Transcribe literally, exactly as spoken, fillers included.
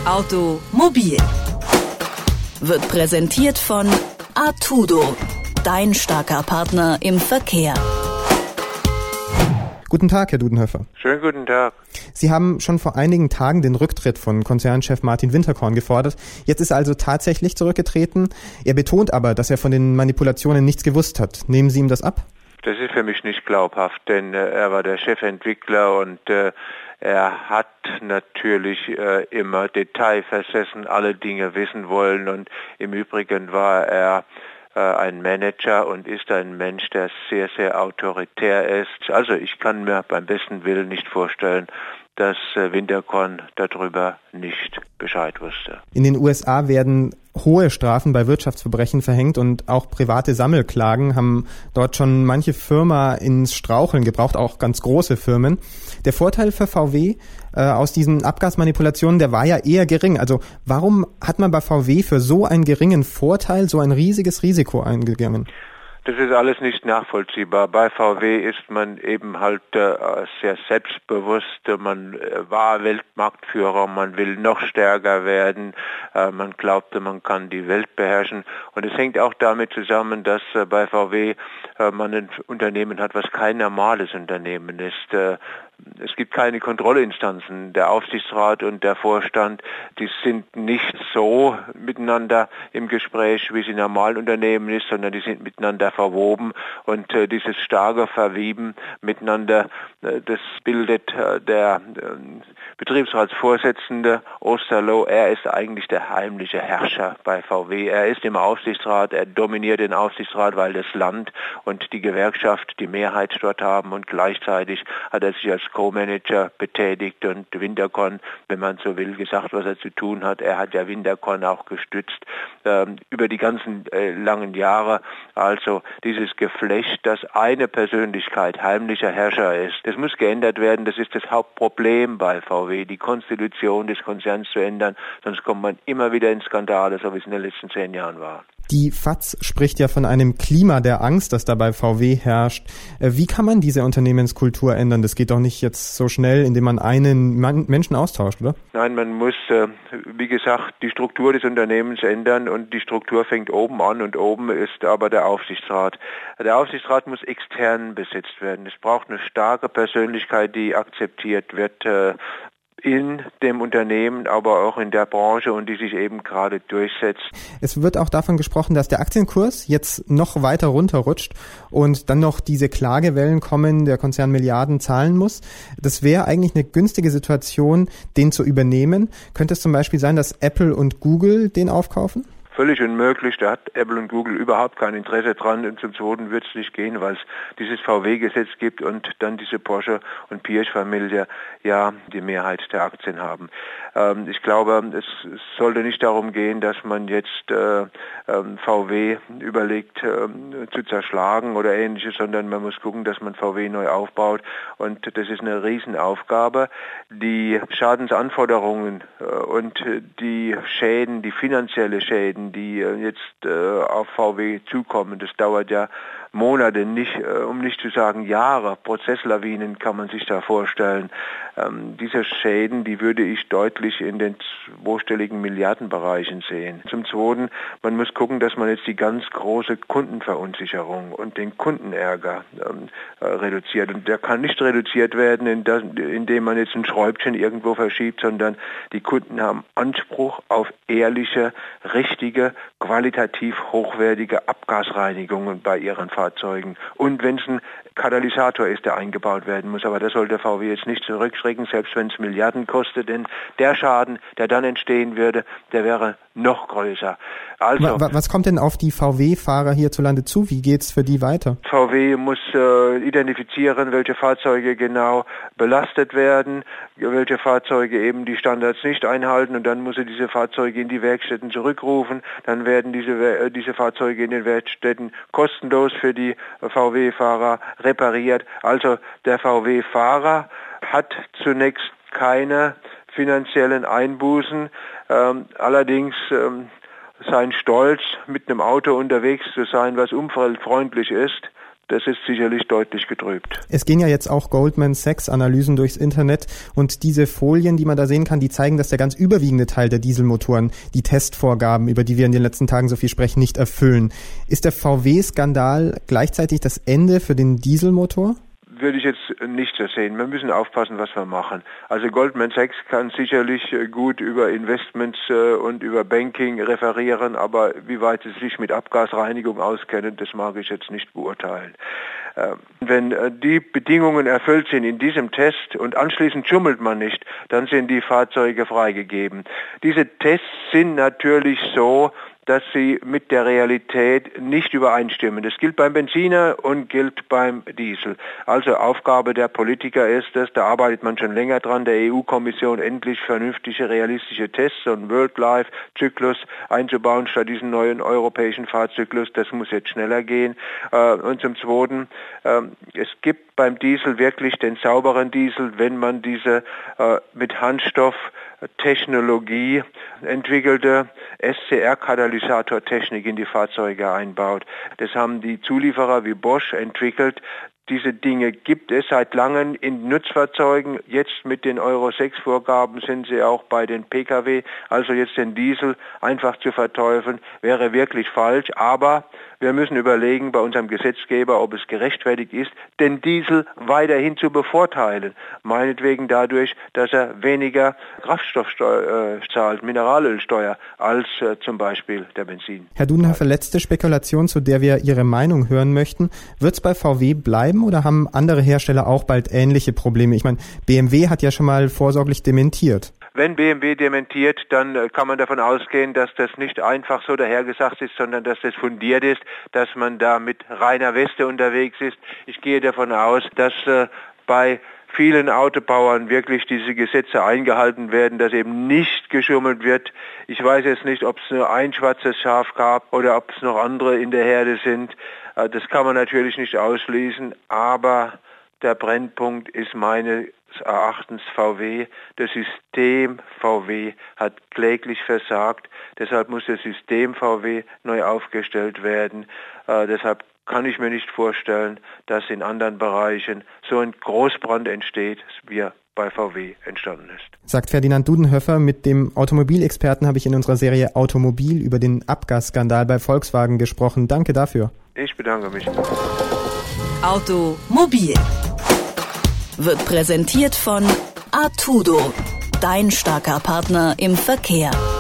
Automobil wird präsentiert von Artudo, dein starker Partner im Verkehr. Guten Tag, Herr Dudenhöfer. Schönen guten Tag. Sie haben schon vor einigen Tagen den Rücktritt von Konzernchef Martin Winterkorn gefordert. Jetzt ist er also tatsächlich zurückgetreten. Er betont aber, dass er von den Manipulationen nichts gewusst hat. Nehmen Sie ihm das ab? Das ist für mich nicht glaubhaft, denn äh, er war der Chefentwickler und äh, er hat natürlich äh, immer detailversessen alle Dinge wissen wollen und im Übrigen war er äh, ein Manager und ist ein Mensch, der sehr, sehr autoritär ist. Also ich kann mir beim besten Willen nicht vorstellen, dass äh, Winterkorn darüber nicht Bescheid wusste. In den U S A werden hohe Strafen bei Wirtschaftsverbrechen verhängt und auch private Sammelklagen haben dort schon manche Firma ins Straucheln gebracht, auch ganz große Firmen. Der Vorteil für V W äh, aus diesen Abgasmanipulationen, der war ja eher gering. Also warum hat man bei V W für so einen geringen Vorteil so ein riesiges Risiko eingegangen? Das ist alles nicht nachvollziehbar. Bei V W ist man eben halt äh, sehr selbstbewusst. Man äh, war Weltmarktführer, man will noch stärker werden. Äh, man glaubte, man kann die Welt beherrschen. Und es hängt auch damit zusammen, dass äh, bei V W äh, man ein Unternehmen hat, was kein normales Unternehmen ist. Äh, Es gibt keine Kontrollinstanzen. Der Aufsichtsrat und der Vorstand, die sind nicht so miteinander im Gespräch, wie es in normalen Unternehmen ist, sondern die sind miteinander verwoben. Und äh, dieses starke Verwieben miteinander, äh, das bildet äh, der äh, Betriebsratsvorsitzende Osterloh. Er ist eigentlich der heimliche Herrscher bei V W. Er ist im Aufsichtsrat, er dominiert den Aufsichtsrat, weil das Land und die Gewerkschaft die Mehrheit dort haben und gleichzeitig hat er sich als Co-Manager betätigt und Winterkorn, wenn man so will, gesagt, was er zu tun hat. Er hat ja Winterkorn auch gestützt ähm, über die ganzen äh, langen Jahre. Also dieses Geflecht, dass eine Persönlichkeit heimlicher Herrscher ist, das muss geändert werden. Das ist das Hauptproblem bei V W, die Konstitution des Konzerns zu ändern. Sonst kommt man immer wieder in Skandale, so wie es in den letzten zehn Jahren war. Die F A Z spricht ja von einem Klima der Angst, das da bei V W herrscht. Wie kann man diese Unternehmenskultur ändern? Das geht doch nicht jetzt so schnell, indem man einen Menschen austauscht, oder? Nein, man muss, wie gesagt, die Struktur des Unternehmens ändern und die Struktur fängt oben an und oben ist aber der Aufsichtsrat. Der Aufsichtsrat muss extern besetzt werden. Es braucht eine starke Persönlichkeit, die akzeptiert wird in dem Unternehmen, aber auch in der Branche und die sich eben gerade durchsetzt. Es wird auch davon gesprochen, dass der Aktienkurs jetzt noch weiter runterrutscht und dann noch diese Klagewellen kommen, der Konzern Milliarden zahlen muss. Das wäre eigentlich eine günstige Situation, den zu übernehmen. Könnte es zum Beispiel sein, dass Apple und Google den aufkaufen? Völlig unmöglich, da hat Apple und Google überhaupt kein Interesse dran und zum Zweiten wird es nicht gehen, weil es dieses V W-Gesetz gibt und dann diese Porsche- und Pirch-Familie ja die Mehrheit der Aktien haben. Ähm, ich glaube, es, es sollte nicht darum gehen, dass man jetzt äh, ähm, V W überlegt äh, zu zerschlagen oder ähnliches, sondern man muss gucken, dass man V W neu aufbaut und das ist eine Riesenaufgabe. Die Schadensanforderungen äh, und die Schäden, die finanzielle Schäden, die jetzt äh, auf V W zukommen. Das dauert ja Monate, nicht, äh, um nicht zu sagen Jahre. Prozesslawinen kann man sich da vorstellen. Ähm, diese Schäden, die würde ich deutlich in den zweistelligen Milliardenbereichen sehen. Zum Zweiten, man muss gucken, dass man jetzt die ganz große Kundenverunsicherung und den Kundenärger ähm, äh, reduziert. Und der kann nicht reduziert werden, in das, indem man jetzt ein Schräubchen irgendwo verschiebt, sondern die Kunden haben Anspruch auf ehrliche, richtige, qualitativ hochwertige Abgasreinigungen bei ihren Fahrzeugen. Und wenn es ein Katalysator ist, der eingebaut werden muss. Aber das sollte V W jetzt nicht zurückschrecken, selbst wenn es Milliarden kostet. Denn der Schaden, der dann entstehen würde, der wäre noch größer. Also, was kommt denn auf die V W-Fahrer hierzulande zu? Wie geht's für die weiter? V W muss äh, identifizieren, welche Fahrzeuge genau belastet werden, welche Fahrzeuge eben die Standards nicht einhalten und dann muss er diese Fahrzeuge in die Werkstätten zurückrufen. Dann werden diese, äh, diese Fahrzeuge in den Werkstätten kostenlos für die V W-Fahrer repariert. Also der V W-Fahrer hat zunächst keine finanziellen Einbußen. Ähm, allerdings ähm, sein Stolz, mit einem Auto unterwegs zu sein, was umweltfreundlich ist, das ist sicherlich deutlich getrübt. Es gehen ja jetzt auch Goldman Sachs Analysen durchs Internet und diese Folien, die man da sehen kann, die zeigen, dass der ganz überwiegende Teil der Dieselmotoren die Testvorgaben, über die wir in den letzten Tagen so viel sprechen, nicht erfüllen. Ist der V W-Skandal gleichzeitig das Ende für den Dieselmotor? Würde ich jetzt nicht so sehen. Wir müssen aufpassen, was wir machen. Also Goldman Sachs kann sicherlich gut über Investments und über Banking referieren, aber wie weit sie sich mit Abgasreinigung auskennen, das mag ich jetzt nicht beurteilen. Wenn die Bedingungen erfüllt sind in diesem Test und anschließend schummelt man nicht, dann sind die Fahrzeuge freigegeben. Diese Tests sind natürlich so, dass sie mit der Realität nicht übereinstimmen. Das gilt beim Benziner und gilt beim Diesel. Also Aufgabe der Politiker ist es, da arbeitet man schon länger dran, der E U-Kommission endlich vernünftige, realistische Tests und World-Life-Zyklus einzubauen statt diesen neuen europäischen Fahrzyklus. Das muss jetzt schneller gehen. Und zum Zweiten, es gibt beim Diesel wirklich den sauberen Diesel, wenn man diese mit Handstoff Technologie entwickelte S C R-Katalysatortechnik in die Fahrzeuge einbaut. Das haben die Zulieferer wie Bosch entwickelt. Diese Dinge gibt es seit langem in Nutzfahrzeugen. Jetzt mit den Euro sechs Vorgaben sind sie auch bei den P K W. Also jetzt den Diesel einfach zu verteufeln, wäre wirklich falsch. Aber wir müssen überlegen bei unserem Gesetzgeber, ob es gerechtfertigt ist, den Diesel weiterhin zu bevorteilen. Meinetwegen dadurch, dass er weniger Kraftstoffsteuer äh, zahlt, Mineralölsteuer, als äh, zum Beispiel der Benzin. Herr Dudenhöfer, letzte Spekulation, zu der wir Ihre Meinung hören möchten. Wird es bei V W bleiben oder haben andere Hersteller auch bald ähnliche Probleme? Ich meine, B M W hat ja schon mal vorsorglich dementiert. Wenn B M W dementiert, dann kann man davon ausgehen, dass das nicht einfach so dahergesagt ist, sondern dass das fundiert ist, dass man da mit reiner Weste unterwegs ist. Ich gehe davon aus, dass äh, bei vielen Autobauern wirklich diese Gesetze eingehalten werden, dass eben nicht geschummelt wird. Ich weiß jetzt nicht, ob es nur ein schwarzes Schaf gab oder ob es noch andere in der Herde sind. Äh, das kann man natürlich nicht ausschließen, aber der Brennpunkt ist meines Erachtens V W. Das System V W hat kläglich versagt. Deshalb muss das System V W neu aufgestellt werden. Äh, deshalb kann ich mir nicht vorstellen, dass in anderen Bereichen so ein Großbrand entsteht, wie er bei V W entstanden ist. Sagt Ferdinand Dudenhöfer. Mit dem Automobilexperten habe ich in unserer Serie Automobil über den Abgasskandal bei Volkswagen gesprochen. Danke dafür. Ich bedanke mich. Automobil wird präsentiert von Artudo, dein starker Partner im Verkehr.